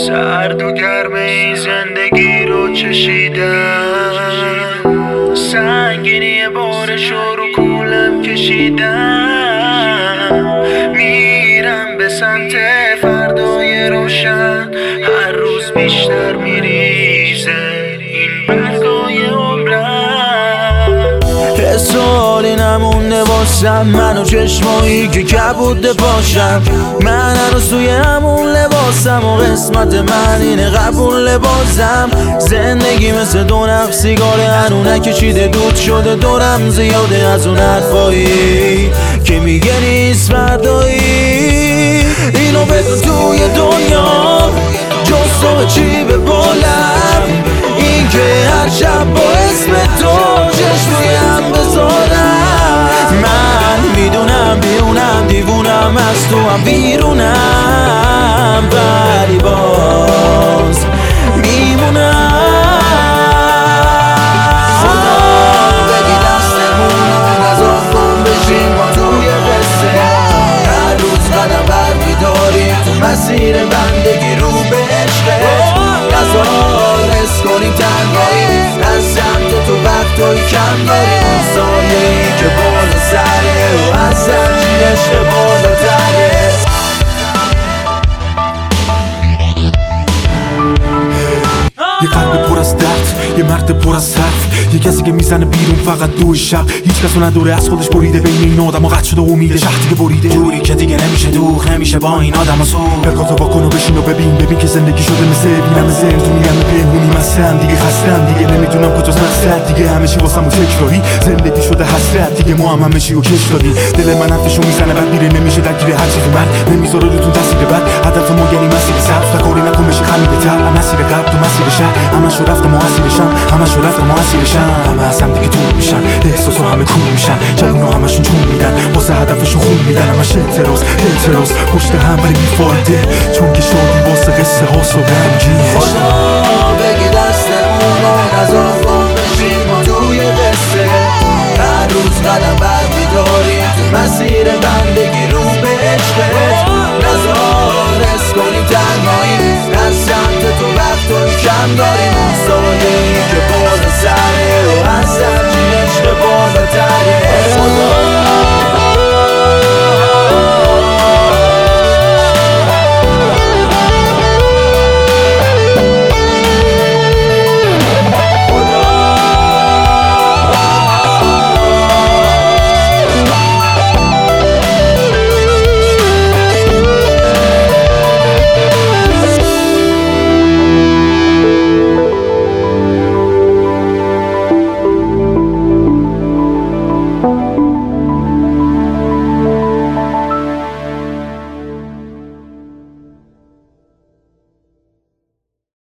سرد و گرم این زندگی رو چشیدم، سنگینی بارش رو کولم کشیدم. میرم به سمت فردای روشن، هر روز بیشتر میریزه این برگای عمرم. حسالی نمونده واسم من و چشمایی که کبوده باشم. من هنوز توی همون لباسم و قسمت من اینه قبول لباسم. زندگی مثل دو نخ سیگاره هنو نکشیده دود شده دورم زیاده از اون حرفایی که میگه نیست فردایی. اینو بدون توی دنیا جز تو چی به بالم، این که هر شب با اسم تو چشموی هم بذارم. من میدونم بیرونم دیوونم از تو هم بیرونم، ولی باز میمونم. خدا بگی دستمون از آن کن بشیم ما توی قصه، هر روز قدم برمیداریم تو مسیر بندگی رو به عشقه. نزار حس کنیم تنهایی از سمت تو وقتایی کم داریم، اون سایه‌ای که بالا سره و از زنجیرش بالاتره. یه قلب پر از درد، یه مرد پر از حرف، یه کسی که میزنه بیرون فقط دو شب. هیچ کسو نداره از خودش بریده، بین این آدم قطع شده امیده شهر که بریده، دوری که دیگه نمیشه دوخ نمیشه با این آدم ها سو. برکاتو واکن و بشین و ببین که زندگی شده مثل بینم زن تو میگم پنهونی مسن دیگه خستم دیگه نمیدونم کجاست مقصد دیگه همه چی واسم و تکراری زندگی شده حسرت دیگه ما هم همه چی رو کش دادیم. دل من حرفشو میزنه بعد میره نمیشه درگیر هر چیزی من نمیذاره روتون تاثیر بد. هدف ما یعنی مسیر سبز و کاری نکن بشه خمیده تر مسیر قلب تو مسیر شهر همش رو رفتم و اسیرشم همش رو رفتم و اسیرشم همه از هم دیگه دور میشن احساس و همه کور میشن جوونا همشون جون میدن واسه هدفشون خون میدن همش اعتراض پشت هم ولی بیفایده چون که شادی واسه قصه هاست و غمگینش. خدا بگی دستمون از آن کن بشیم ما توی قصه، هر روز قدم برمیداریم تو مسیر بندگی رو